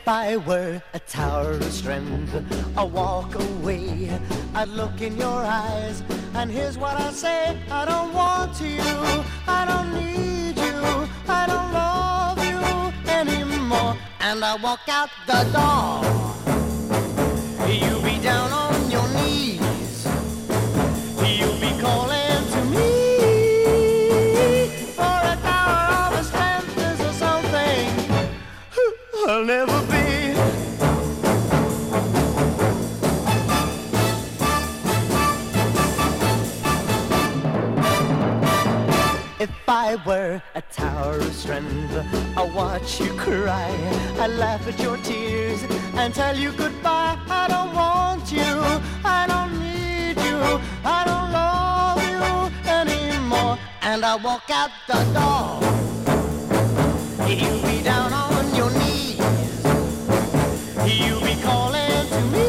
I were a tower of strength, I'd walk away, I'd look in your eyes, and here's what I say: I don't want you, I don't need you, I don't love you anymore. And I walk out the door, you'll be down on your knees, you'll be calling to me for a tower of strength. Is there something I'll never be? If I were a tower of strength, I'd watch you cry, I'd laugh at your tears and tell you goodbye. I don't want you, I don't need you, I don't love you anymore. And I walk out the door, you'll be down on your knees, you'll be calling to me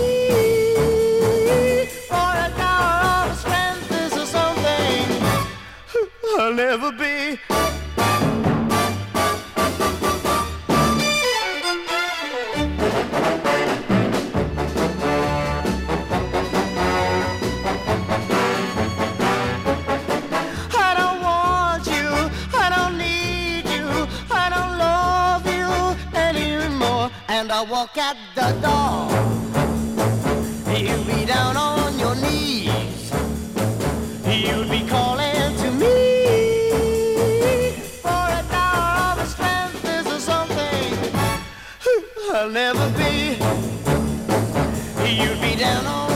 for a tower of strength. This is something I'll never be. I don't want you, I don't need you, I don't love you anymore. And I walk out the door, you'll be down on your knees, you'll be calling to me for a tower of strength. This is something I'll never be. You'll be down on